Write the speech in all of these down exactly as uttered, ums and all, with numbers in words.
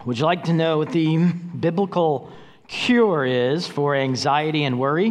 Would you like to know what the biblical cure is for anxiety and worry?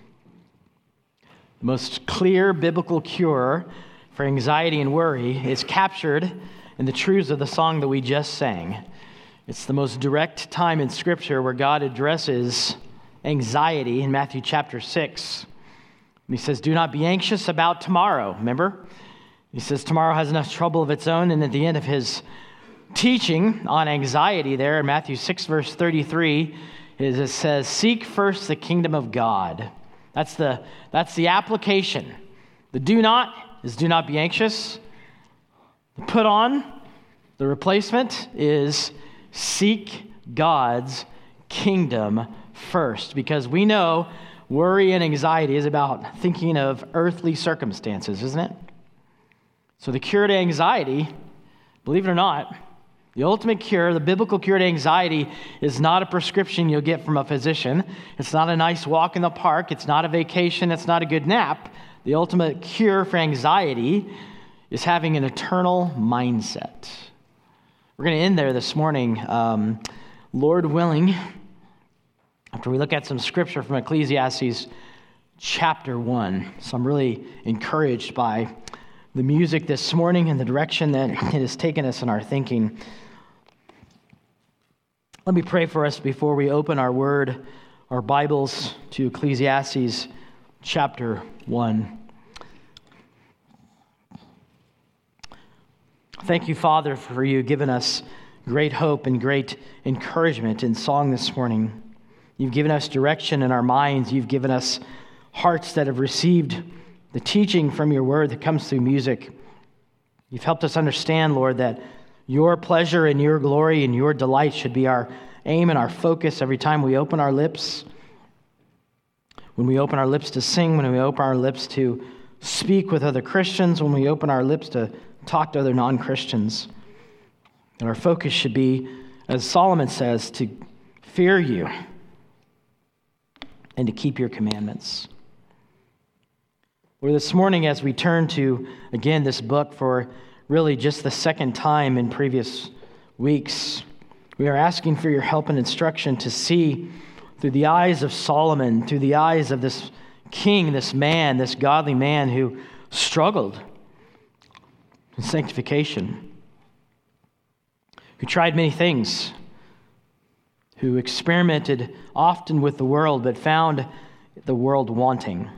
The most clear biblical cure for anxiety and worry is captured in the truths of the song that we just sang. It's the most direct time in Scripture where God addresses anxiety in Matthew chapter six. And he says, do not be anxious about tomorrow. Remember? He says tomorrow has enough trouble of its own. And at the end of his teaching on anxiety there in Matthew six, verse thirty-three, is it says, seek first the kingdom of God. That's the, that's the application. The do not is do not be anxious. The put on, the replacement is seek God's kingdom first. Because we know worry and anxiety is about thinking of earthly circumstances, isn't it? So the cure to anxiety, believe it or not, the ultimate cure, the biblical cure to anxiety is not a prescription you'll get from a physician. It's not a nice walk in the park. It's not a vacation. It's not a good nap. The ultimate cure for anxiety is having an eternal mindset. We're going to end there this morning. Um, Lord willing, after we look at some scripture from Ecclesiastes chapter one. So I'm really encouraged by the music this morning and the direction that it has taken us in our thinking. Let me pray for us before we open our word, our Bibles, to Ecclesiastes chapter one. Thank you, Father, for you giving us great hope and great encouragement in song this morning. You've given us direction in our minds. You've given us hearts that have received the teaching from your word that comes through music. You've helped us understand, Lord, that your pleasure and your glory and your delight should be our aim and our focus every time we open our lips. When we open our lips to sing, when we open our lips to speak with other Christians, when we open our lips to talk to other non-Christians. And our focus should be, as Solomon says, to fear you and to keep your commandments. Well, this morning, as we turn to, again, this book for really just the second time in previous weeks, we are asking for your help and instruction to see through the eyes of Solomon, through the eyes of this king, this man, this godly man who struggled in sanctification, who tried many things, who experimented often with the world, but found the world wanting.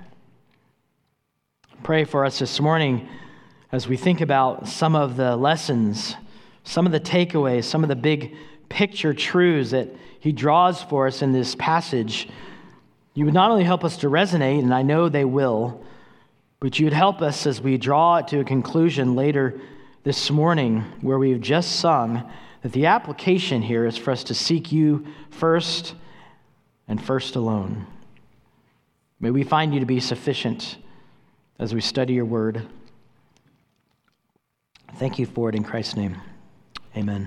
Pray for us this morning as we think about some of the lessons, some of the takeaways, some of the big picture truths that he draws for us in this passage. You would not only help us to resonate, and I know they will, but you would help us as we draw it to a conclusion later this morning where we've just sung, that the application here is for us to seek you first and first alone. May we find you to be sufficient as we study your word. Thank you for it in Christ's name. Amen.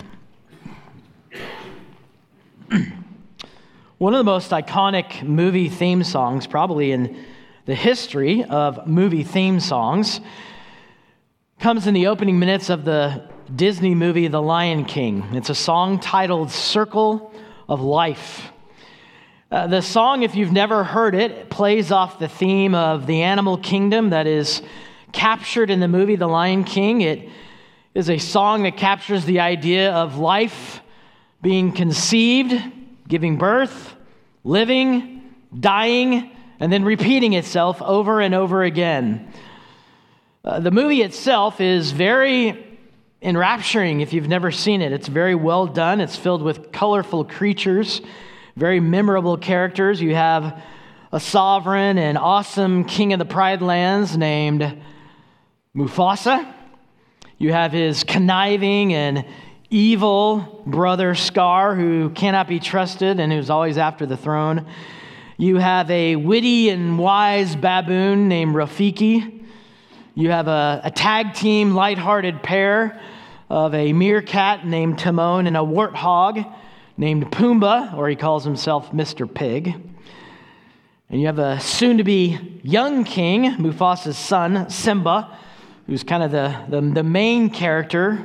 One of the most iconic movie theme songs, probably in the history of movie theme songs, comes in the opening minutes of the Disney movie The Lion King. It's a song titled Circle of Life. Uh, the song, if you've never heard it, plays off the theme of the animal kingdom that is captured in the movie The Lion King. It is a song that captures the idea of life being conceived, giving birth, living, dying, and then repeating itself over and over again. Uh, the movie itself is very enrapturing if you've never seen it. It's very well done. It's filled with colorful creatures, very memorable characters. You have a sovereign and awesome king of the Pride Lands named Mufasa. You have his conniving and evil brother Scar, who cannot be trusted and who's always after the throne. You have a witty and wise baboon named Rafiki. You have a, a tag team, lighthearted pair of a meerkat named Timon and a warthog named Pumbaa, or he calls himself Mister Pig. And you have a soon-to-be young king, Mufasa's son, Simba, who's kind of the, the, the main character,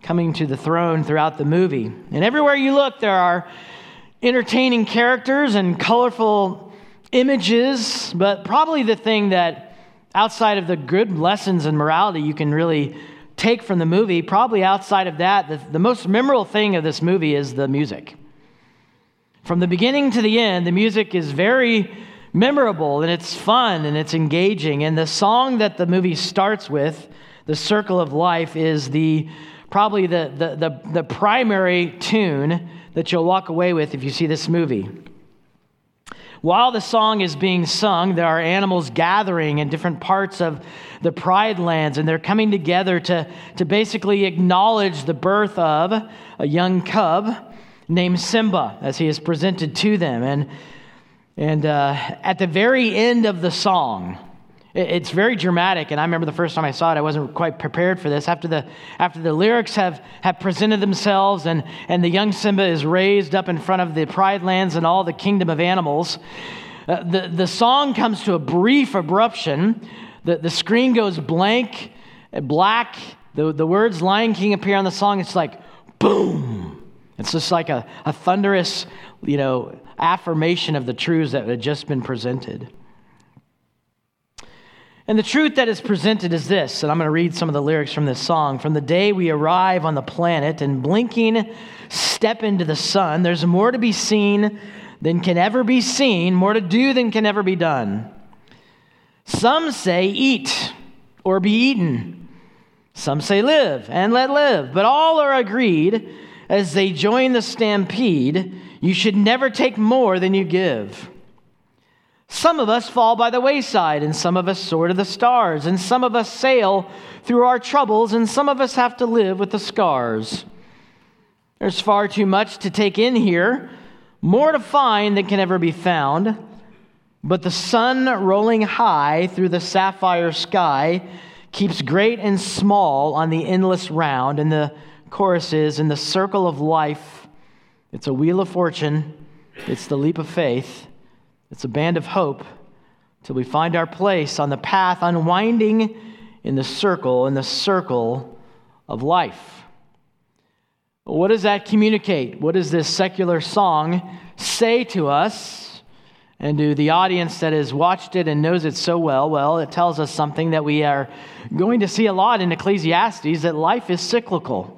coming to the throne throughout the movie. And everywhere you look, there are entertaining characters and colorful images, but probably the thing that, outside of the good lessons in morality you can really take from the movie, probably outside of that, the, the most memorable thing of this movie is the music. From the beginning to the end, the music is very memorable, and it's fun, and it's engaging. And the song that the movie starts with, The Circle of Life, is the probably the, the, the, the primary tune that you'll walk away with if you see this movie. While the song is being sung, there are animals gathering in different parts of the Pride Lands, and they're coming together to, to basically acknowledge the birth of a young cub named Simba as he is presented to them. And, and uh, at the very end of the song, it's very dramatic, and I remember the first time I saw it, I wasn't quite prepared for this. After the after the lyrics have, have presented themselves, and, and the young Simba is raised up in front of the Pride Lands and all the kingdom of animals, uh, the, the song comes to a brief abruption. The, the screen goes blank, black. The, the words Lion King appear on the song. It's like, boom. It's just like a, a thunderous, you know, affirmation of the truths that had just been presented. And the truth that is presented is this, and I'm going to read some of the lyrics from this song. From the day we arrive on the planet and blinking step into the sun, there's more to be seen than can ever be seen, more to do than can ever be done. Some say eat or be eaten. Some say live and let live. But all are agreed as they join the stampede, you should never take more than you give. Some of us fall by the wayside, and some of us soar to the stars, and some of us sail through our troubles, and some of us have to live with the scars. There's far too much to take in here, more to find than can ever be found. But the sun rolling high through the sapphire sky keeps great and small on the endless round. And the chorus is, in the circle of life, it's a wheel of fortune, it's the leap of faith, it's a band of hope, till we find our place on the path unwinding in the circle, in the circle of life. What does that communicate? What does this secular song say to us? And to the audience that has watched it and knows it so well, well, it tells us something that we are going to see a lot in Ecclesiastes, that life is cyclical.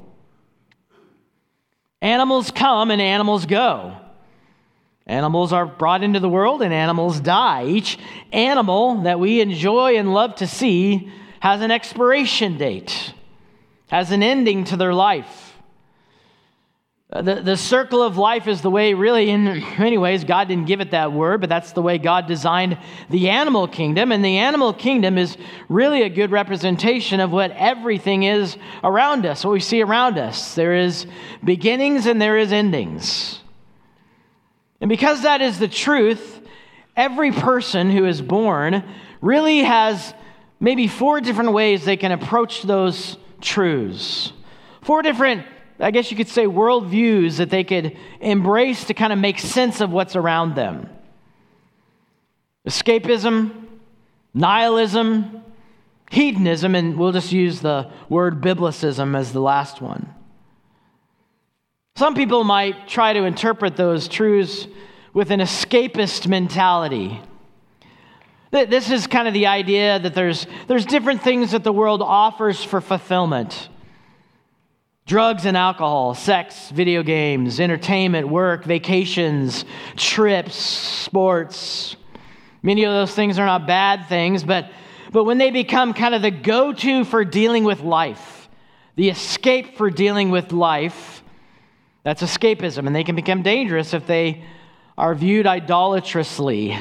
Animals come and animals go. Animals are brought into the world and animals die. Each animal that we enjoy and love to see has an expiration date, has an ending to their life. The, the circle of life is the way, really, in many ways, God didn't give it that word, but that's the way God designed the animal kingdom. And the animal kingdom is really a good representation of what everything is around us, what we see around us. There is beginnings and there is endings. And because that is the truth, every person who is born really has maybe four different ways they can approach those truths. Four different, I guess you could say, worldviews that they could embrace to kind of make sense of what's around them. Escapism, nihilism, hedonism, and we'll just use the word biblicism as the last one. Some people might try to interpret those truths with an escapist mentality. This is kind of the idea that there's, there's different things that the world offers for fulfillment. Drugs and alcohol, sex, video games, entertainment, work, vacations, trips, sports. Many of those things are not bad things, but, but when they become kind of the go-to for dealing with life, the escape for dealing with life, that's escapism, and they can become dangerous if they are viewed idolatrously.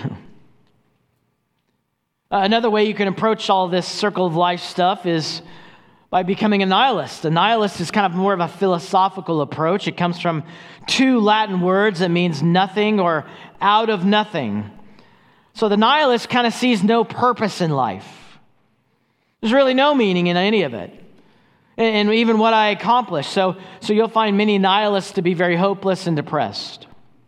Another way you can approach all this circle of life stuff is by becoming a nihilist. A nihilist is kind of more of a philosophical approach. It comes from two Latin words that means nothing or out of nothing. So the nihilist kind of sees no purpose in life. There's really no meaning in any of it. And even what I accomplished. So, so you'll find many nihilists to be very hopeless and depressed.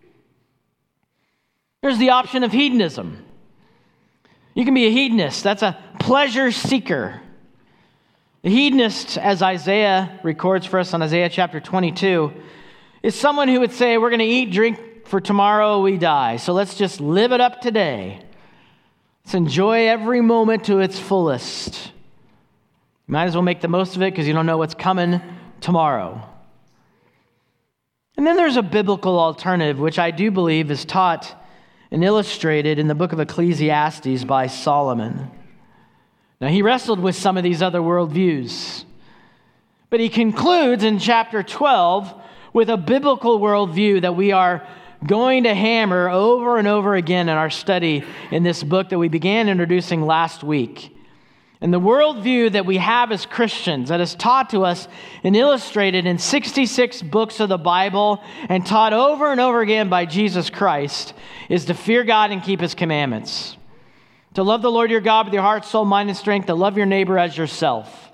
There's the option of hedonism. You can be a hedonist. That's a pleasure seeker. The hedonist, as Isaiah records for us on Isaiah chapter twenty-two, is someone who would say, we're going to eat, drink, for tomorrow we die. So let's just live it up today. Let's enjoy every moment to its fullest. You might as well make the most of it because you don't know what's coming tomorrow. And then there's a biblical alternative, which I do believe is taught and illustrated in the book of Ecclesiastes by Solomon. Now, he wrestled with some of these other worldviews, but he concludes in chapter twelve with a biblical worldview that we are going to hammer over and over again in our study in this book that we began introducing last week. And the worldview that we have as Christians, that is taught to us and illustrated in sixty-six books of the Bible and taught over and over again by Jesus Christ, is to fear God and keep His commandments. To love the Lord your God with your heart, soul, mind, and strength. To love your neighbor as yourself.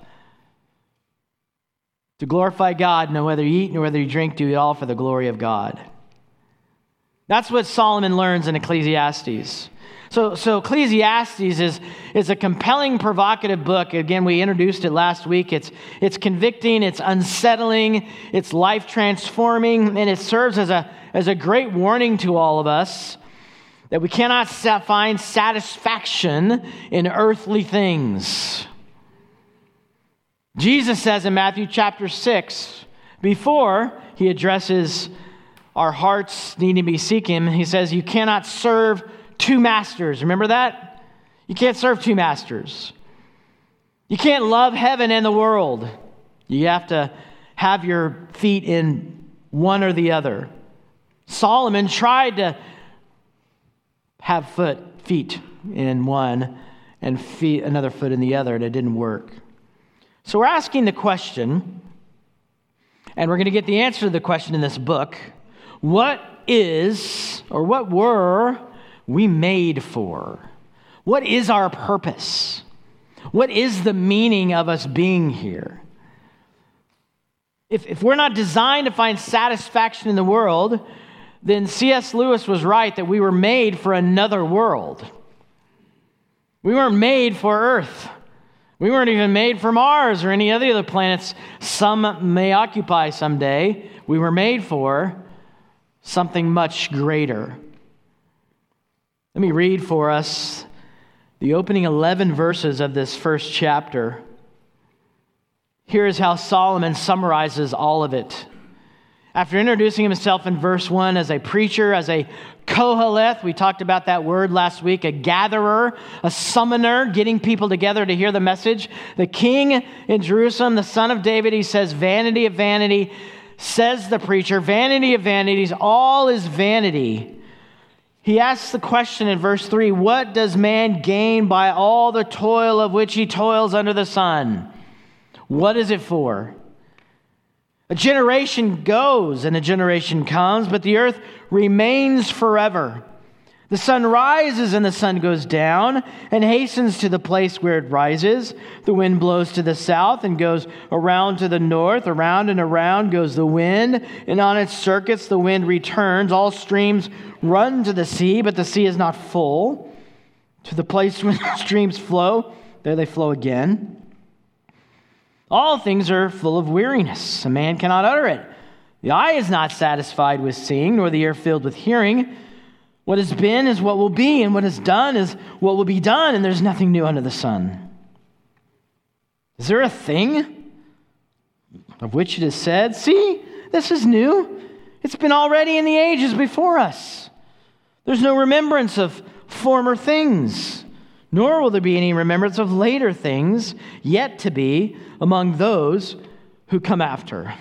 To glorify God, no whether you eat nor whether you drink, do it all for the glory of God. That's what Solomon learns in Ecclesiastes. So, so Ecclesiastes is, is a compelling, provocative book. Again, we introduced it last week. It's, it's convicting, it's unsettling, it's life-transforming, and it serves as a, as a great warning to all of us that we cannot find satisfaction in earthly things. Jesus says in Matthew chapter six, before he addresses our hearts needing to be seeking Him, he says, you cannot serve two masters. Remember that? You can't serve two masters. You can't love heaven and the world. You have to have your feet in one or the other. Solomon tried to have foot, feet in one and feet, another foot in the other, and it didn't work. So we're asking the question, and we're going to get the answer to the question in this book. What is, or what were we made for? What is our purpose? What is the meaning of us being here? If, if we're not designed to find satisfaction in the world, then C S Lewis was right that we were made for another world. We weren't made for Earth. We weren't even made for Mars or any other other planets some may occupy someday. We were made for something much greater. Let me read for us the opening eleven verses of this first chapter. Here is how Solomon summarizes all of it. After introducing himself in verse one as a preacher, as a Koheleth, we talked about that word last week, a gatherer, a summoner, getting people together to hear the message. The king in Jerusalem, the son of David, he says, vanity of vanity, says the preacher, vanity of vanities, all is vanity. He asks the question in verse three, what does man gain by all the toil of which he toils under the sun? What is it for? A generation goes and a generation comes, but the earth remains forever. The sun rises and the sun goes down and hastens to the place where it rises. The wind blows to the south and goes around to the north. Around and around goes the wind, and on its circuits the wind returns. All streams run to the sea, but the sea is not full. To the place where the streams flow, there they flow again. All things are full of weariness. A man cannot utter it. The eye is not satisfied with seeing, nor the ear filled with hearing. What has been is what will be, and what is done is what will be done, and there's nothing new under the sun. Is there a thing of which it is said, see, this is new? It's been already in the ages before us. There's no remembrance of former things, nor will there be any remembrance of later things yet to be among those who come after.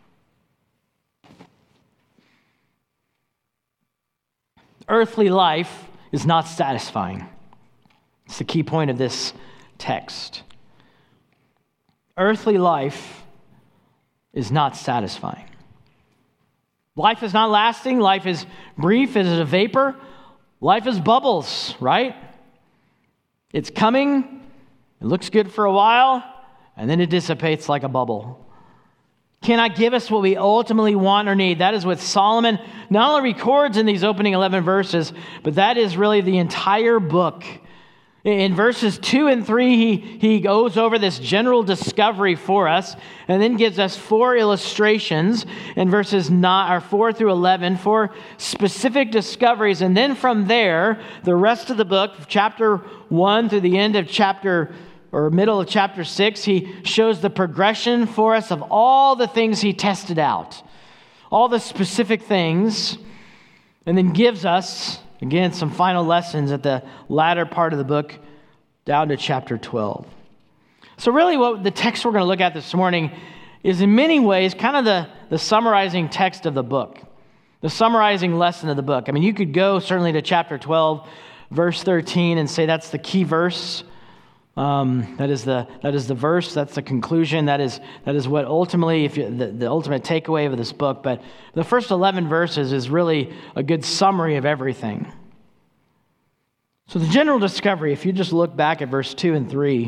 Earthly life is not satisfying. It's the key point of this text. Earthly life is not satisfying. Life is not lasting. Life is brief. It is a vapor. Life is bubbles, right? It's coming. It looks good for a while, and then it dissipates like a bubble. Cannot give us what we ultimately want or need. That is what Solomon not only records in these opening eleven verses, but that is really the entire book. In verses two and three, he, he goes over this general discovery for us and then gives us four illustrations in verses nine, or four through eleven, four specific discoveries. And then from there, the rest of the book, chapter one through the end of chapter or middle of chapter six, he shows the progression for us of all the things he tested out, all the specific things, and then gives us, again, some final lessons at the latter part of the book down to chapter twelve. So really what the text we're going to look at this morning is in many ways kind of the, the summarizing text of the book, the summarizing lesson of the book. I mean, you could go certainly to chapter twelve, verse thirteen, and say that's the key verse. Um, that is the that is the verse. That's the conclusion. That is that is what ultimately, if you, the, the ultimate takeaway of this book. But the first eleven verses is really a good summary of everything. So the general discovery, if you just look back at verse two and three,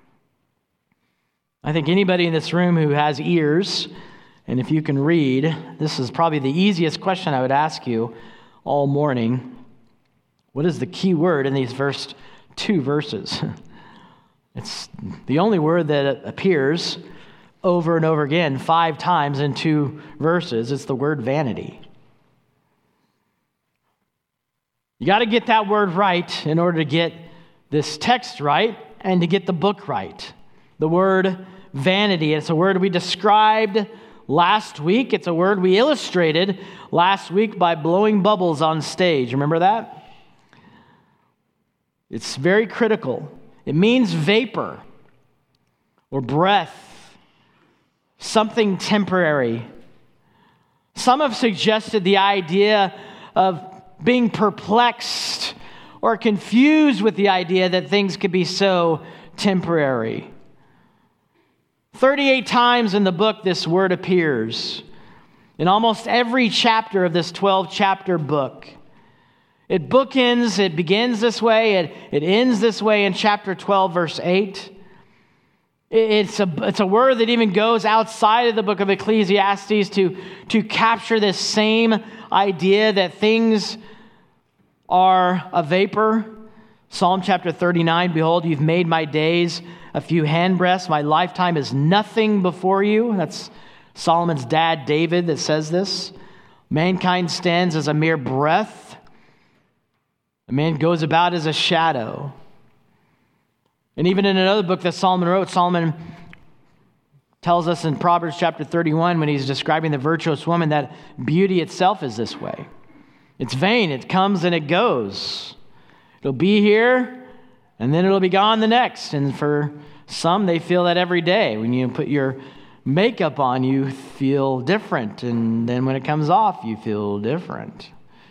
I think anybody in this room who has ears, and if you can read, this is probably the easiest question I would ask you all morning. What is the key word in these first two verses? It's the only word that appears over and over again five times in two verses. It's the word vanity. You got to get that word right in order to get this text right and to get the book right. The word vanity. It's a word we described last week. It's a word we illustrated last week by blowing bubbles on stage. Remember that? It's very critical. It means vapor or breath, something temporary. Some have suggested the idea of being perplexed or confused with the idea that things could be so temporary. thirty-eight times in the book this word appears. In almost every chapter of this twelve-chapter book. It bookends, it begins this way, it, it ends this way in chapter twelve, verse eight. It, it's, a, it's a word that even goes outside of the book of Ecclesiastes to, to capture this same idea that things are a vapor. Psalm chapter thirty-nine, behold, you've made my days a few handbreadths. My lifetime is nothing before you. That's Solomon's dad, David, that says this. Mankind stands as a mere breath. A man goes about as a shadow. And even in another book that Solomon wrote, Solomon tells us in Proverbs chapter thirty-one, when he's describing the virtuous woman, that beauty itself is this way. It's vain. It comes and it goes. It'll be here, and then it'll be gone the next. And for some, they feel that every day. When you put your makeup on, you feel different. And then when it comes off, you feel different.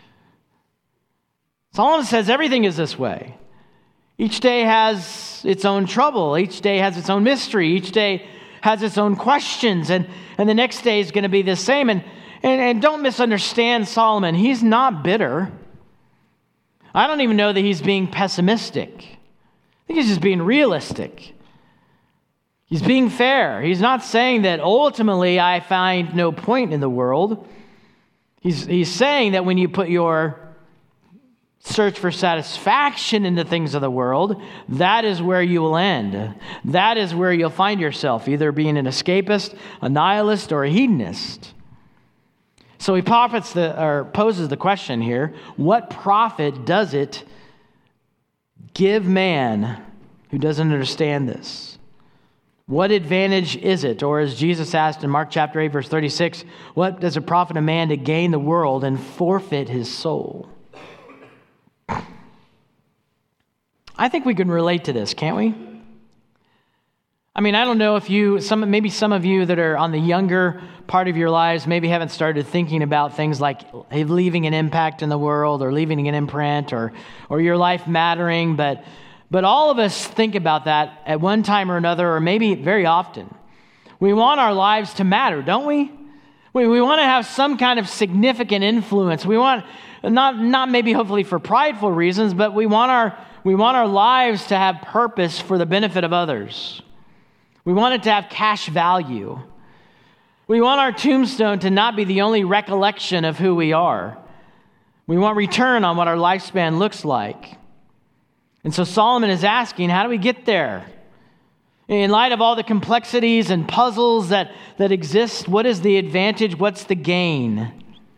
Solomon says everything is this way. Each day has its own trouble. Each day has its own mystery. Each day has its own questions. And, and the next day is going to be the same. And, and, and don't misunderstand Solomon. He's not bitter. I don't even know that he's being pessimistic. I think he's just being realistic. He's being fair. He's not saying that ultimately I find no point in the world. He's, he's saying that when you put your search for satisfaction in the things of the world, that is where you will end. That is where you'll find yourself, either being an escapist, a nihilist, or a hedonist. So he profits the, or poses the question here, what profit does it give man who doesn't understand this? What advantage is it? Or as Jesus asked in Mark chapter eight, verse thirty-six, what does it profit a man to gain the world and forfeit his soul? I think we can relate to this, can't we? I mean, I don't know if you, some maybe some of you that are on the younger part of your lives maybe haven't started thinking about things like leaving an impact in the world or leaving an imprint or or your life mattering, but but all of us think about that at one time or another, or maybe very often. We want our lives to matter, don't we? We we want to have some kind of significant influence. We want not not maybe hopefully for prideful reasons, but we want our we want our lives to have purpose for the benefit of others. We want it to have cash value. We want our tombstone to not be the only recollection of who we are. We want return on what our lifespan looks like. And so Solomon is asking, how do we get there? In light of all the complexities and puzzles that, that exist, what is the advantage? What's the gain?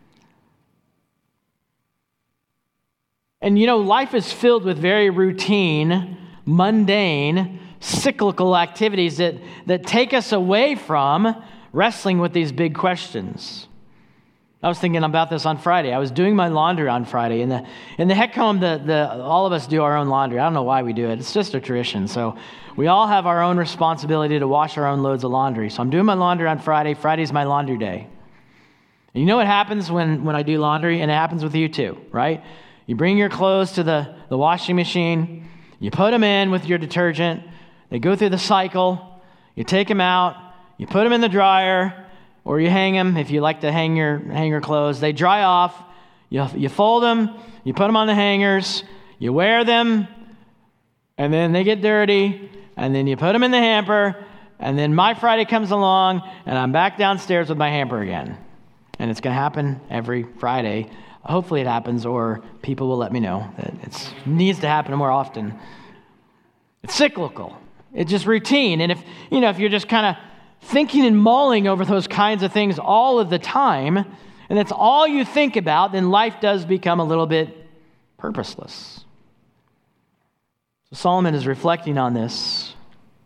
And you know, life is filled with very routine, mundane, cyclical activities that, that take us away from wrestling with these big questions. I was thinking about this on Friday. I was doing my laundry on Friday. In the in the Heck home, the, the, all of us do our own laundry. I don't know why we do it. It's just a tradition. So we all have our own responsibility to wash our own loads of laundry. So I'm doing my laundry on Friday. Friday's my laundry day. And you know what happens when, when I do laundry? And it happens with you too, right? You bring your clothes to the, the washing machine. You put them in with your detergent. They go through the cycle. You take them out. You put them in the dryer. Or you hang them if you like to hang your hang your clothes. They dry off. You, you fold them. You put them on the hangers. You wear them. And then they get dirty. And then you put them in the hamper. And then my Friday comes along. And I'm back downstairs with my hamper again. And it's going to happen every Friday. Hopefully it happens, or people will let me know that it needs to happen more often. It's cyclical. It's just routine. And if, you know, if you're just kind of thinking and mulling over those kinds of things all of the time, and that's all you think about, then life does become a little bit purposeless. So Solomon is reflecting on this.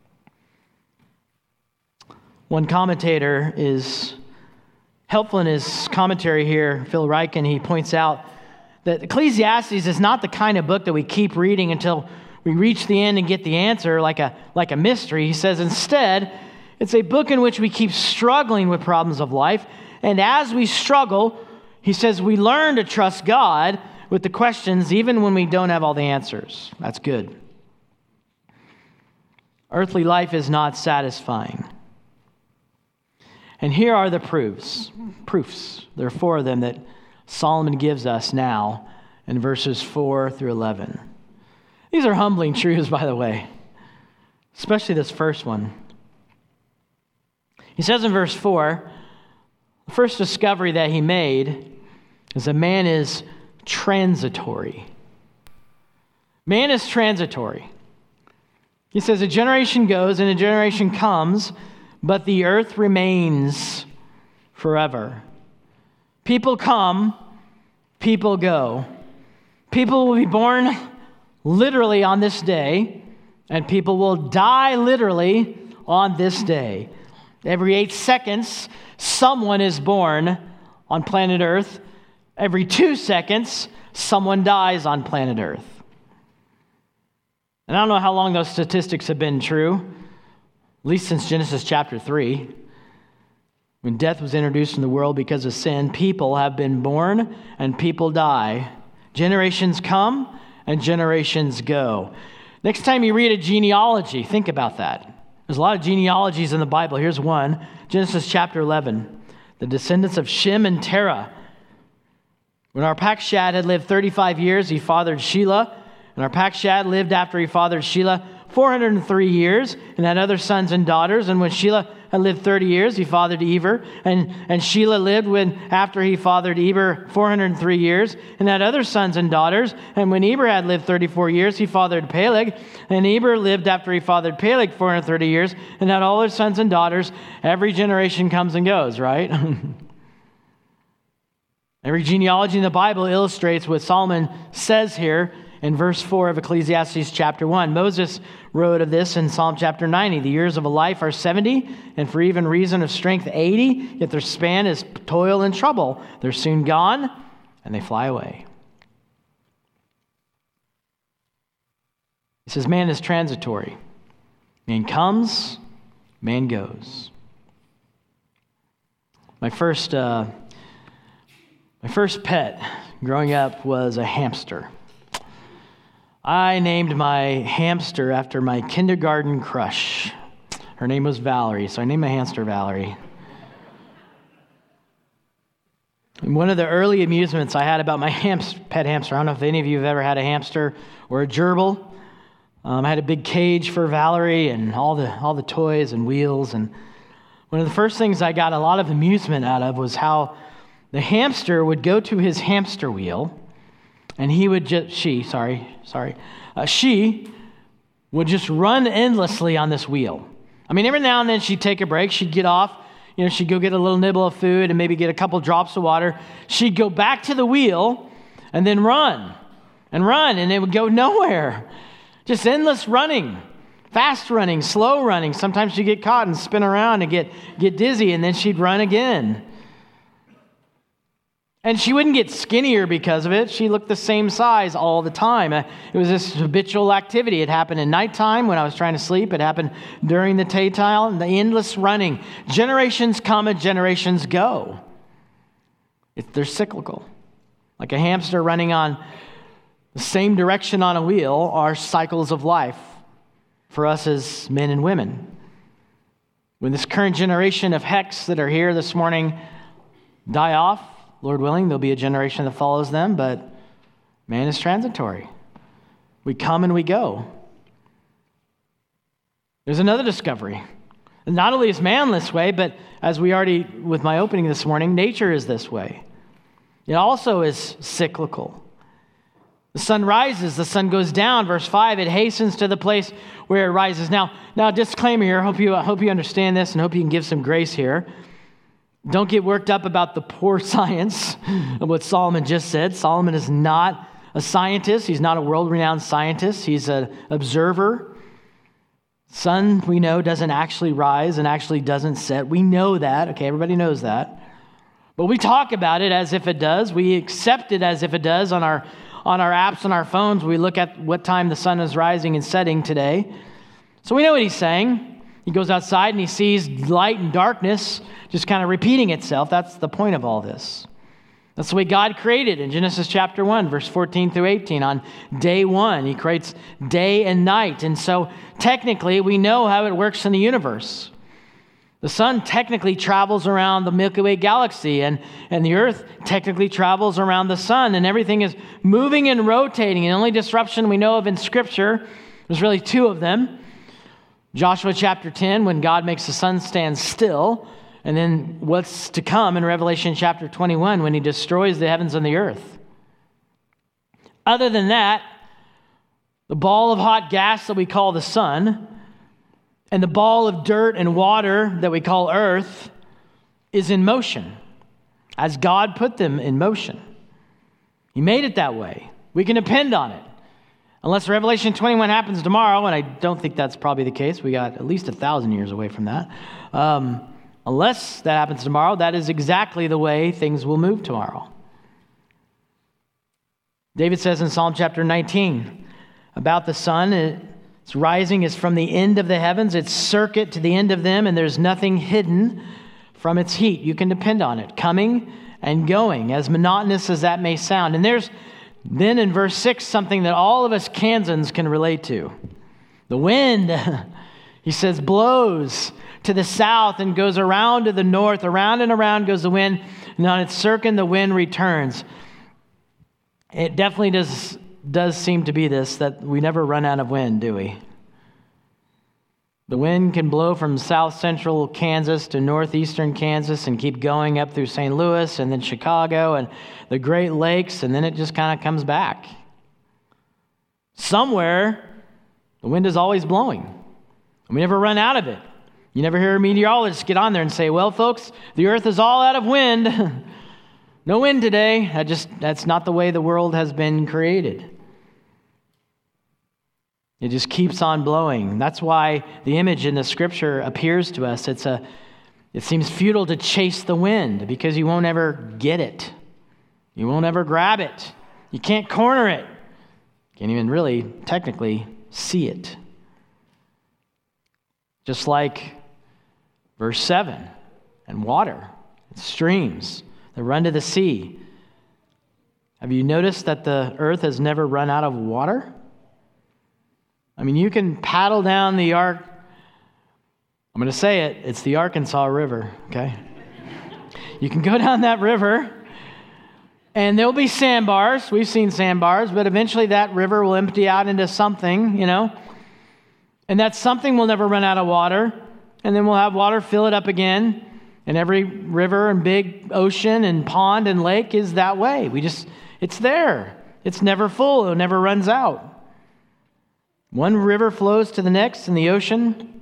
One commentator is helpful in his commentary here, Phil Ryken. He points out that Ecclesiastes is not the kind of book that we keep reading until we reach the end and get the answer like a, like a mystery. He says instead, it's a book in which we keep struggling with problems of life. And as we struggle, he says we learn to trust God with the questions even when we don't have all the answers. That's good. Earthly life is not satisfying. And here are the proofs. Proofs. There are four of them that Solomon gives us now in verses four through eleven. These are humbling truths, by the way, especially this first one. He says in verse four, the first discovery that he made is that man is transitory. Man is transitory. He says a generation goes and a generation comes, but the earth remains forever. People come, people go. People will be born literally on this day, and people will die literally on this day. Every eight seconds, someone is born on planet Earth. Every two seconds, someone dies on planet Earth. And I don't know how long those statistics have been true, at least since Genesis chapter three. When death was introduced in the world because of sin, people have been born and people die. Generations come and generations go. Next time you read a genealogy, think about that. There's a lot of genealogies in the Bible. Here's one, Genesis chapter eleven. The descendants of Shem and Terah. When Arpachshad had lived thirty-five years, he fathered Shelah. And Arpachshad lived after he fathered Shelah four hundred three years and had other sons and daughters. And when Shelah had lived thirty years, he fathered Eber. And, and Shelah lived when, after he fathered Eber four hundred three years and had other sons and daughters. And when Eber had lived thirty-four years, he fathered Peleg. And Eber lived after he fathered Peleg four hundred thirty years and had all his sons and daughters. Every generation comes and goes, right? Every genealogy in the Bible illustrates what Solomon says here in verse four of Ecclesiastes chapter one. Moses wrote of this in Psalm chapter ninety. The years of a life are seventy, and for even reason of strength eighty, yet their span is toil and trouble. They're soon gone, and they fly away. He says, man is transitory. Man comes, man goes. My first, uh, my first pet growing up was a hamster. I named my hamster after my kindergarten crush. Her name was Valerie, so I named my hamster Valerie. And one of the early amusements I had about my hamster, pet hamster, I don't know if any of you have ever had a hamster or a gerbil. Um, I had a big cage for Valerie and all the all the toys and wheels. And one of the first things I got a lot of amusement out of was how the hamster would go to his hamster wheel and he would just, she, sorry, sorry, uh, she would just run endlessly on this wheel. I mean, every now and then she'd take a break, she'd get off, you know, she'd go get a little nibble of food and maybe get a couple drops of water. She'd go back to the wheel and then run and run, and it would go nowhere. Just endless running, fast running, slow running. Sometimes she'd get caught and spin around and get, get dizzy, and then she'd run again. And she wouldn't get skinnier because of it. She looked the same size all the time. Uh, It was this habitual activity. It happened at nighttime when I was trying to sleep. It happened during the daytime, the endless running. Generations come and generations go. It, they're cyclical. Like a hamster running on the same direction on a wheel are cycles of life for us as men and women. When this current generation of Hex that are here this morning die off, Lord willing, there'll be a generation that follows them, but man is transitory. We come and we go. There's another discovery. Not only is man this way, but as we already, with my opening this morning, nature is this way. It also is cyclical. The sun rises, the sun goes down. Verse five, it hastens to the place where it rises. Now, now disclaimer here, I hope you, I hope you understand this and hope you can give some grace here. Don't get worked up about the poor science of what Solomon just said. Solomon is not a scientist. He's not a world-renowned scientist. He's an observer. Sun, we know, doesn't actually rise and actually doesn't set. We know that. Okay, everybody knows that. But we talk about it as if it does. We accept it as if it does on our on our apps on our phones. We look at what time the sun is rising and setting today. So we know what he's saying. He goes outside and he sees light and darkness just kind of repeating itself. That's the point of all this. That's the way God created in Genesis chapter one, verse fourteen through eighteen. On day one, he creates day and night. And so technically, we know how it works in the universe. The sun technically travels around the Milky Way galaxy, and, and the earth technically travels around the sun, and everything is moving and rotating. And the only disruption we know of in Scripture, there's really two of them. Joshua chapter ten, when God makes the sun stand still, and then what's to come in Revelation chapter twenty-one, when he destroys the heavens and the earth. Other than that, the ball of hot gas that we call the sun, and the ball of dirt and water that we call earth is in motion, as God put them in motion. He made it that way. We can depend on it. Unless Revelation twenty-one happens tomorrow, and I don't think that's probably the case. We got at least a thousand years away from that. Um, unless that happens tomorrow, that is exactly the way things will move tomorrow. David says in Psalm chapter nineteen about the sun, its rising is from the end of the heavens, its circuit to the end of them, and there's nothing hidden from its heat. You can depend on it, coming and going, as monotonous as that may sound. And there's then in verse six, something that all of us Kansans can relate to. The wind, he says, blows to the south and goes around to the north. Around and around goes the wind, and on its circuit the wind returns. It definitely does, does seem to be this, that we never run out of wind, do we? The wind can blow from south central Kansas to northeastern Kansas and keep going up through Saint Louis and then Chicago and the Great Lakes, and then it just kind of comes back. Somewhere, the wind is always blowing. And we never run out of it. You never hear a meteorologist get on there and say, well, folks, the earth is all out of wind. No wind today. That just, that's not the way the world has been created. It just keeps on blowing. That's why the image in the scripture appears to us. It's a, it seems futile to chase the wind because you won't ever get it. You won't ever grab it. You can't corner it. You can't even really technically see it. Just like verse seven, and water, and streams that run to the sea. Have you noticed that the earth has never run out of water? I mean, you can paddle down the Ark. I'm going to say it. It's the Arkansas River, okay? You can go down that river, and there'll be sandbars. We've seen sandbars, but eventually that river will empty out into something, you know? And that something will never run out of water, and then we'll have water fill it up again. And every river and big ocean and pond and lake is that way. We just, it's there. It's never full. It never runs out. One river flows to the next in the ocean.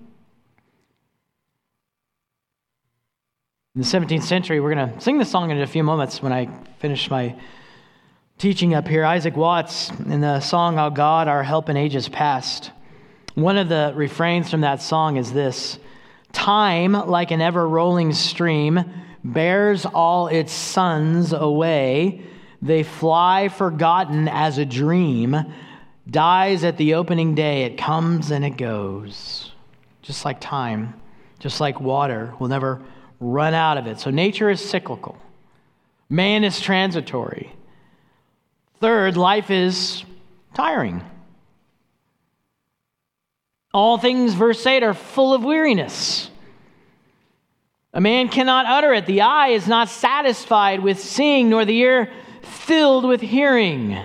In the seventeenth century, we're going to sing this song in a few moments when I finish my teaching up here. Isaac Watts, in the song, "Our God, Our Help in Ages Past," one of the refrains from that song is this: "Time, like an ever-rolling stream, bears all its sons away. They fly forgotten as a dream, dies at the opening day. It comes and it goes." Just like time, just like water, we'll never run out of it. So nature is cyclical. Man is transitory. Third, life is tiring. All things, verse eight, are full of weariness. A man cannot utter it. The eye is not satisfied with seeing, nor the ear filled with hearing.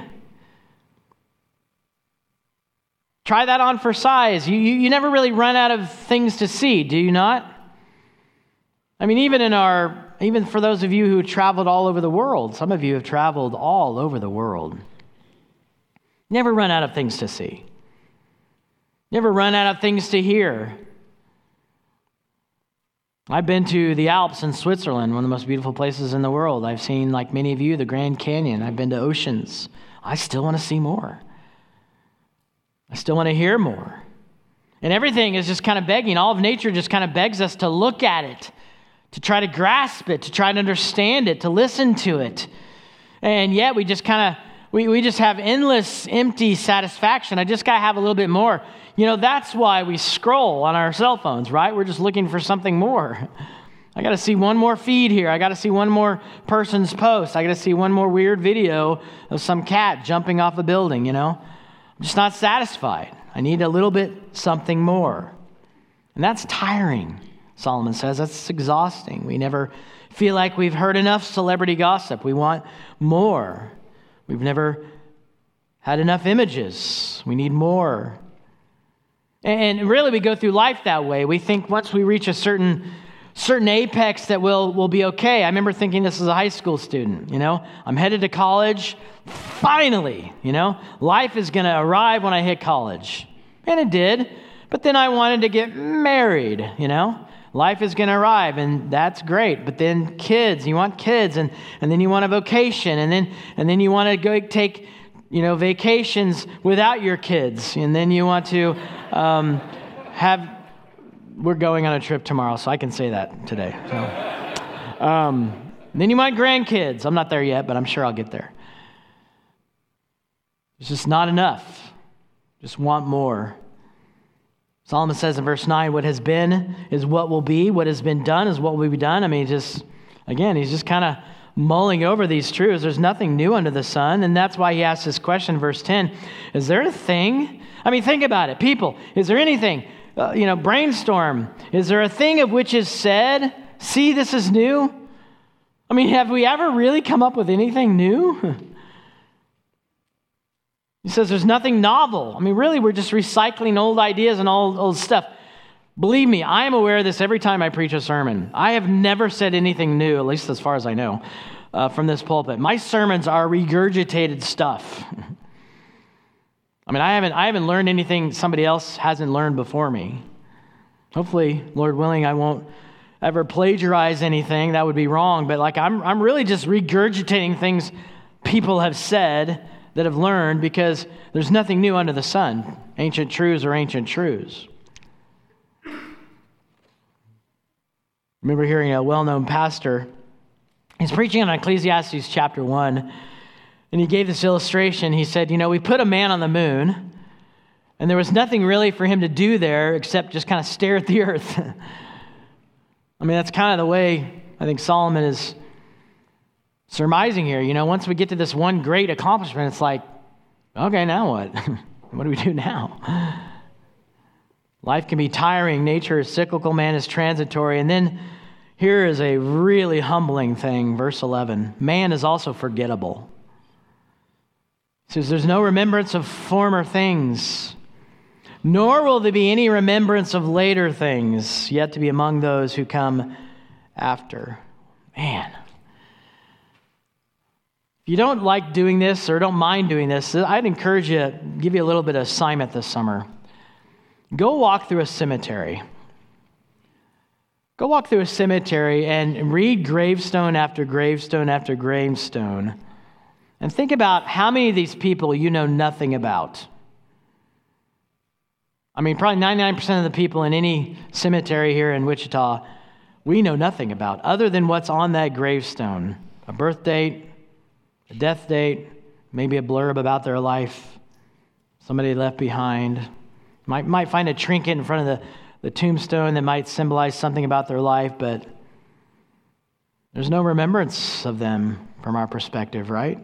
Try that on for size. You, you, you never really run out of things to see, do you not? I mean, even in our, even for those of you who traveled all over the world, some of you have traveled all over the world. Never run out of things to see. Never run out of things to hear. I've been to the Alps in Switzerland, one of the most beautiful places in the world. I've seen, like many of you, the Grand Canyon. I've been to oceans. I still want to see more. I still want to hear more. And everything is just kind of begging. All of nature just kind of begs us to look at it, to try to grasp it, to try to understand it, to listen to it. And yet we just kind of, we, we just have endless, empty satisfaction. I just got to have a little bit more. You know, that's why we scroll on our cell phones, right? We're just looking for something more. I got to see one more feed here. I got to see one more person's post. I got to see one more weird video of some cat jumping off a building, you know? I'm just not satisfied. I need a little bit something more. And that's tiring. Solomon says that's exhausting. We never feel like we've heard enough celebrity gossip. We want more. We've never had enough images. We need more. And really, we go through life that way. We think once we reach a certain certain apex that we'll, we'll be okay. I remember thinking this as a high school student, you know. I'm headed to college. Finally, you know, life is going to arrive when I hit college. And it did. But then I wanted to get married, you know. Life is going to arrive, and that's great. But then kids, you want kids, and, and then you want a vocation, and then and then you want to go take, you know, vacations without your kids, and then you want to um, have. We're going on a trip tomorrow, so I can say that today. So, um, then you want grandkids. I'm not there yet, but I'm sure I'll get there. It's just not enough. Just want more. Solomon says in verse nine, what has been is what will be. What has been done is what will be done. I mean, just, again, he's just kind of mulling over these truths. There's nothing new under the sun. And that's why he asks this question, verse ten. Is there a thing? I mean, think about it. People, is there anything? Uh, you know, brainstorm. Is there a thing of which is said, see, this is new? I mean, have we ever really come up with anything new? He says there's nothing novel. I mean, really, we're just recycling old ideas and old, old stuff. Believe me, I am aware of this every time I preach a sermon. I have never said anything new, at least as far as I know, uh, from this pulpit. My sermons are regurgitated stuff. I mean, I haven't, I haven't learned anything somebody else hasn't learned before me. Hopefully, Lord willing, I won't ever plagiarize anything. That would be wrong. But like, I'm, I'm really just regurgitating things people have said that have learned, because there's nothing new under the sun. Ancient truths are ancient truths. I remember hearing a well-known pastor. He's preaching on Ecclesiastes chapter one, and he gave this illustration. He said, you know, we put a man on the moon, and there was nothing really for him to do there except just kind of stare at the earth. I mean, that's kind of the way I think Solomon is surmising here. You know, once we get to this one great accomplishment, it's like, okay, now what? What do we do now? Life can be tiring. Nature is cyclical. Man is transitory. And then here is a really humbling thing. Verse eleven. Man is also forgettable. It says, there's no remembrance of former things, nor will there be any remembrance of later things yet to be among those who come after. Man. If you don't like doing this or don't mind doing this, I'd encourage you, give you a little bit of assignment this summer. Go walk through a cemetery. Go walk through a cemetery and read gravestone after gravestone after gravestone. And think about how many of these people you know nothing about. I mean, probably ninety-nine percent of the people in any cemetery here in Wichita, we know nothing about, other than what's on that gravestone. A birth date, a death date, maybe a blurb about their life, somebody left behind. Might, might find a trinket in front of the, the tombstone that might symbolize something about their life, but there's no remembrance of them from our perspective, right?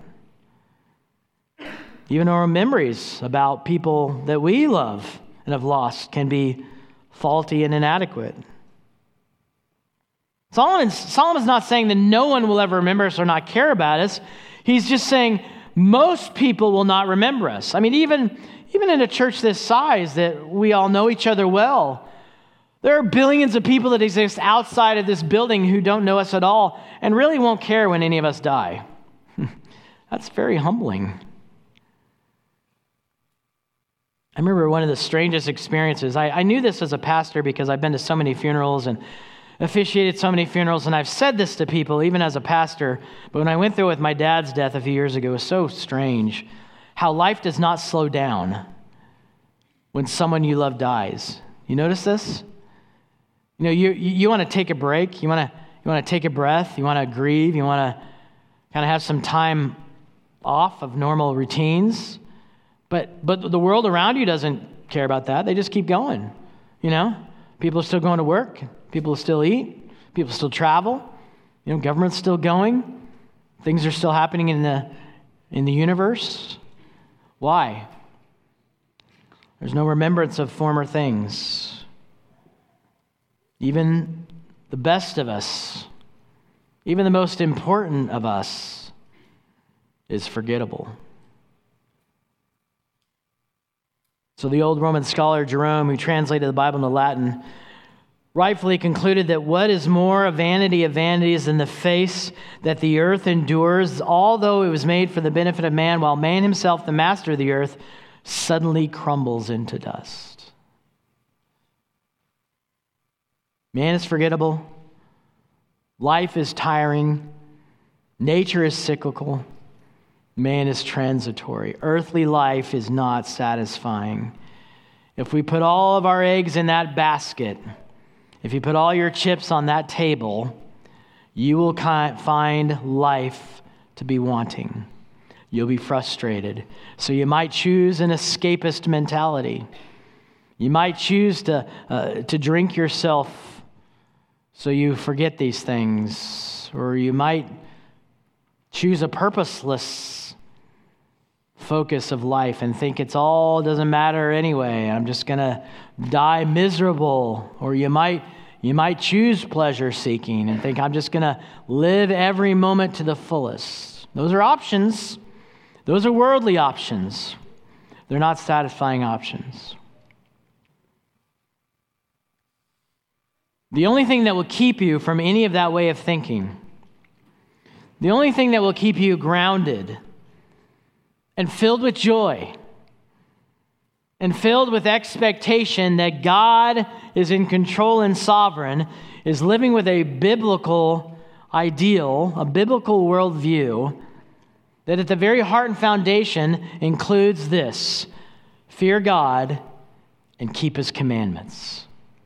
Even our memories about people that we love and have lost can be faulty and inadequate. Solomon, Solomon's not saying that no one will ever remember us or not care about us. He's just saying most people will not remember us. I mean, even, even in a church this size that we all know each other well, there are billions of people that exist outside of this building who don't know us at all and really won't care when any of us die. That's very humbling. I remember one of the strangest experiences. I, I knew this as a pastor because I've been to so many funerals and officiated so many funerals, and I've said this to people even as a pastor, but when I went through with my dad's death a few years ago, it was so strange how life does not slow down when someone you love dies. You notice this? You know, you you, you want to take a break, you want to you want to take a breath, you want to grieve, you want to kind of have some time off of normal routines. But but the world around you doesn't care about that. They just keep going, you know? People are still going to work. People still eat. People still travel. You know, government's still going. Things are still happening in the in the universe. Why? There's no remembrance of former things. Even the best of us, even the most important of us, is forgettable. So the old Roman scholar Jerome, who translated the Bible into Latin, rightfully concluded that what is more a vanity of vanities than the face that the earth endures, although it was made for the benefit of man, while man himself, the master of the earth, suddenly crumbles into dust. Man is forgettable. Life is tiring. Nature is cyclical. Man is transitory. Earthly life is not satisfying. If we put all of our eggs in that basket, if you put all your chips on that table, you will find life to be wanting. You'll be frustrated. So you might choose an escapist mentality. You might choose to, uh, to drink yourself so you forget these things. Or you might choose a purposeless focus of life and think it's all doesn't matter anyway. I'm just going to die miserable. Or you might you might choose pleasure seeking and think I'm just going to live every moment to the fullest. Those are options. Those are worldly options. They're not satisfying options. The only thing that will keep you from any of that way of thinking, the only thing that will keep you grounded and filled with joy and filled with expectation that God is in control and sovereign, is living with a biblical ideal, a biblical worldview that at the very heart and foundation includes this: fear God and keep His commandments.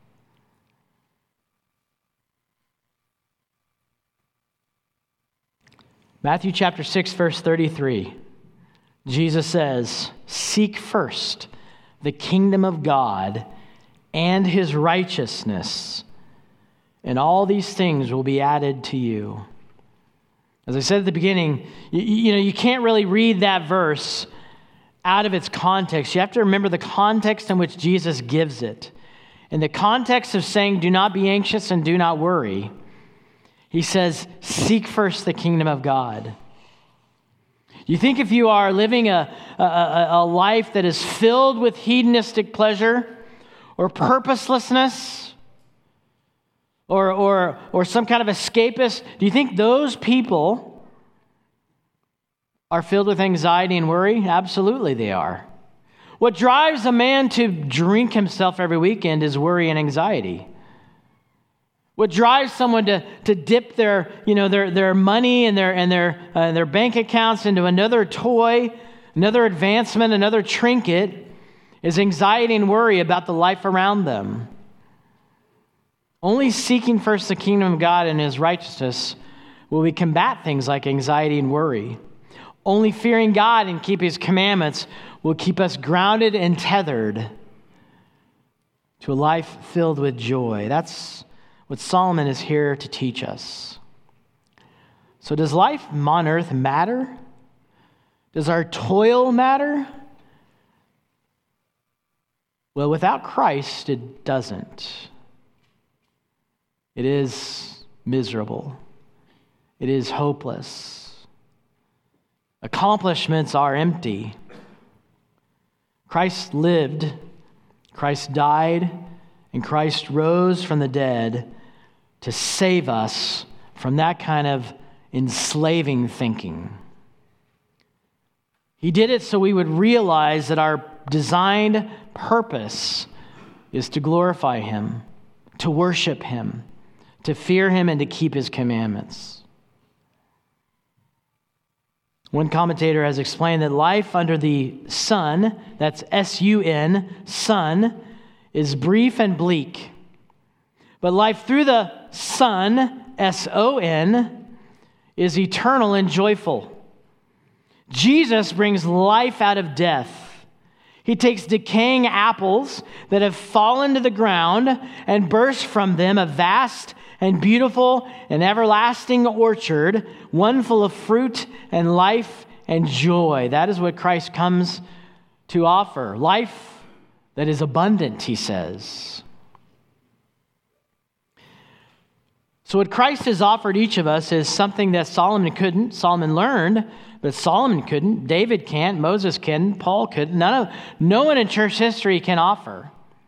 Matthew chapter six, verse thirty-three. Jesus says, "Seek first the kingdom of God and His righteousness, and all these things will be added to you." As I said at the beginning, you, you know, you can't really read that verse out of its context. You have to remember the context in which Jesus gives it. In the context of saying, "Do not be anxious and do not worry," He says, "Seek first the kingdom of God." You think if you are living a, a, a life that is filled with hedonistic pleasure or purposelessness or, or, or some kind of escapist, do you think those people are filled with anxiety and worry? Absolutely they are. What drives a man to drink himself every weekend is worry and anxiety. What drives someone to, to dip their, you know, their, their money and their and their uh, their bank accounts into another toy, another advancement, another trinket is anxiety and worry about the life around them. Only seeking first the kingdom of God and his righteousness will we combat things like anxiety and worry. Only fearing God and keep his commandments will keep us grounded and tethered to a life filled with joy. That's what Solomon is here to teach us. So does life on earth matter? Does our toil matter? Well, without Christ, it doesn't. It is miserable. It is hopeless. Accomplishments are empty. Christ lived, Christ died, and Christ rose from the dead to save us from that kind of enslaving thinking. He did it so we would realize that our designed purpose is to glorify him, to worship him, to fear him, and to keep his commandments. One commentator has explained that life under the sun, that's S U N, sun, is brief and bleak. But life through the Son, S O N, is eternal and joyful. Jesus brings life out of death. He takes decaying apples that have fallen to the ground and burst from them a vast and beautiful and everlasting orchard, one full of fruit and life and joy. That is what Christ comes to offer. Life that is abundant, he says. So what Christ has offered each of us is something that Solomon couldn't. Solomon learned, but Solomon couldn't. David can't. Moses can. Paul couldn't. None of, no one in church history can offer.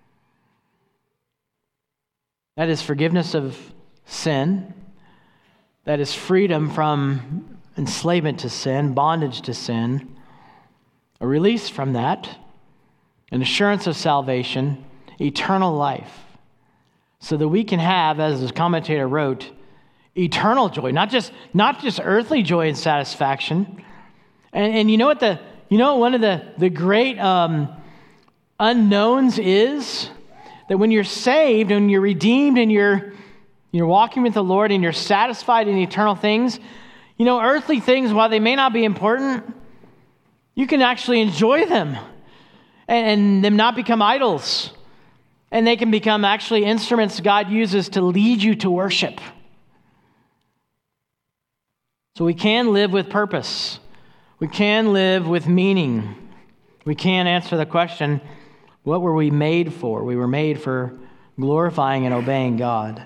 That is forgiveness of sin. That is freedom from enslavement to sin, bondage to sin, a release from that, an assurance of salvation, eternal life, so that we can have, as the commentator wrote, eternal joy, not just not just earthly joy and satisfaction. And, and you know what the you know what one of the the great um, unknowns is that when you're saved and you're redeemed and you're you're walking with the Lord and you're satisfied in eternal things, you know, earthly things, while they may not be important, you can actually enjoy them and, and them not become idols. And they can become actually instruments God uses to lead you to worship. So we can live with purpose. We can live with meaning. We can answer the question, what were we made for? We were made for glorifying and obeying God.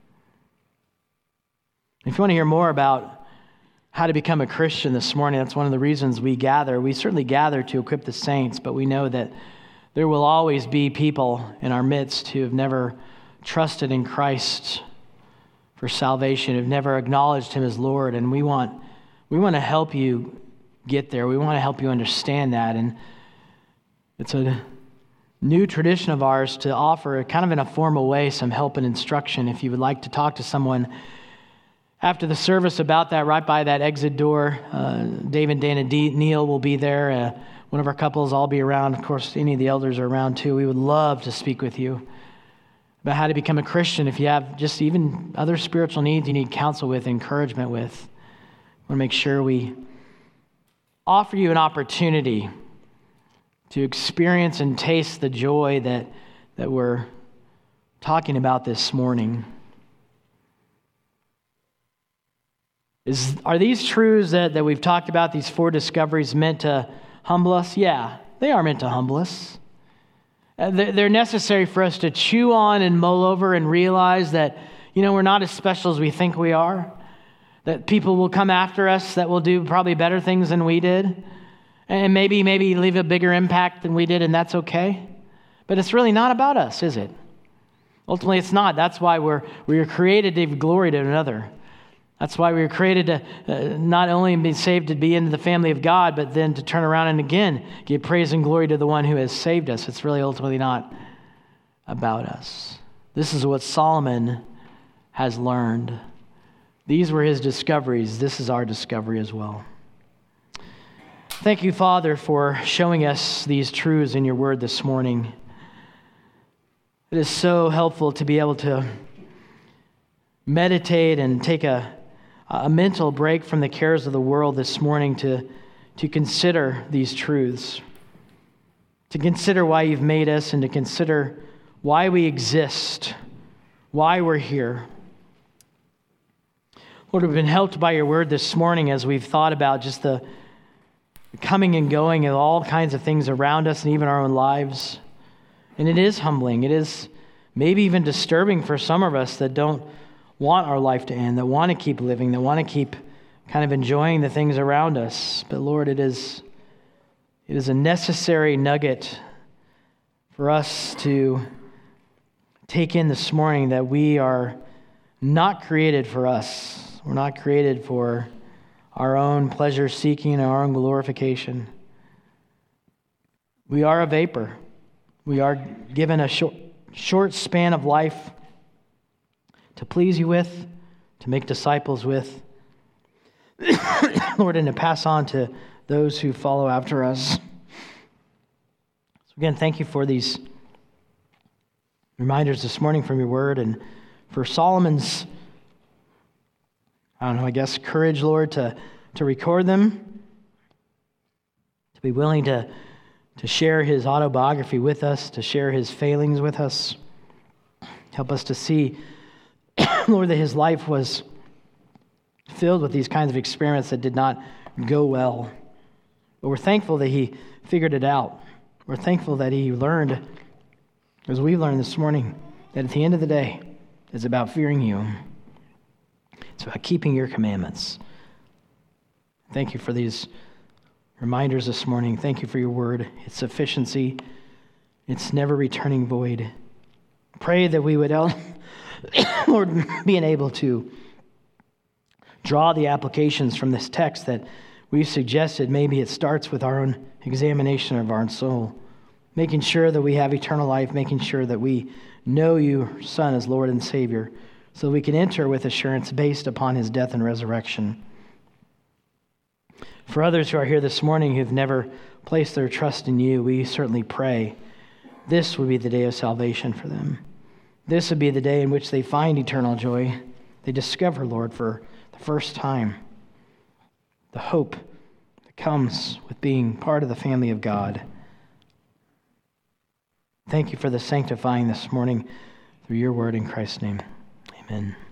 If you want to hear more about how to become a Christian this morning, that's one of the reasons we gather. We certainly gather to equip the saints, but we know that there will always be people in our midst who have never trusted in Christ for salvation, who've never acknowledged him as Lord, and we want we want to help you get there. We want to help you understand that, and it's a new tradition of ours to offer, kind of in a formal way, some help and instruction. If you would like to talk to someone after the service about that, right by that exit door, uh, Dave and Dana D- Neal will be there. Uh, one of our couples, I'll be around. Of course, any of the elders are around too. We would love to speak with you about how to become a Christian. If you have just even other spiritual needs you need counsel with, encouragement with, we want to make sure we offer you an opportunity to experience and taste the joy that, that we're talking about this morning. Is, are these truths that, that we've talked about, these four discoveries, meant to humble us? Yeah, they are meant to humble us. Uh, they're, they're necessary for us to chew on and mull over and realize that, you know, we're not as special as we think we are, that people will come after us that will do probably better things than we did, and maybe maybe leave a bigger impact than we did, and that's okay. But it's really not about us, is it? Ultimately, it's not. That's why we're we were created to give glory to another. That's why we were created to uh, not only be saved to be into the family of God, but then to turn around and again give praise and glory to the one who has saved us. It's really ultimately not about us. This is what Solomon has learned. These were his discoveries. This is our discovery as well. Thank you, Father, for showing us these truths in your word this morning. It is so helpful to be able to meditate and take a, a mental break from the cares of the world this morning to, to consider these truths, to consider why you've made us and to consider why we exist, why we're here. Lord, we've been helped by your word this morning as we've thought about just the coming and going of all kinds of things around us and even our own lives. And it is humbling. It is maybe even disturbing for some of us that don't want our life to end, that want to keep living, that want to keep kind of enjoying the things around us. But Lord, it is, it is a necessary nugget for us to take in this morning that we are not created for us. We're not created for our own pleasure-seeking and our own glorification. We are a vapor. We are given a short, short span of life to please you with, to make disciples with, Lord, and to pass on to those who follow after us. So again, thank you for these reminders this morning from your word and for Solomon's, I don't know, I guess, courage, Lord, to, to record them, to be willing to, to share his autobiography with us, to share his failings with us. Help us to see, Lord, that his life was filled with these kinds of experiments that did not go well. But we're thankful that he figured it out. We're thankful that he learned, as we learned this morning, that at the end of the day, it's about fearing you. It's about keeping your commandments. Thank you for these reminders this morning. Thank you for your word, its sufficiency, its never returning void. Pray that we would, Lord, being able to draw the applications from this text that we've suggested. Maybe it starts with our own examination of our own soul, making sure that we have eternal life, making sure that we know you, Son, as Lord and Savior, so we can enter with assurance based upon his death and resurrection. For others who are here this morning who've never placed their trust in you, we certainly pray this would be the day of salvation for them. This would be the day in which they find eternal joy. They discover, Lord, for the first time, the hope that comes with being part of the family of God. Thank you for the sanctifying this morning through your word in Christ's name. Amen.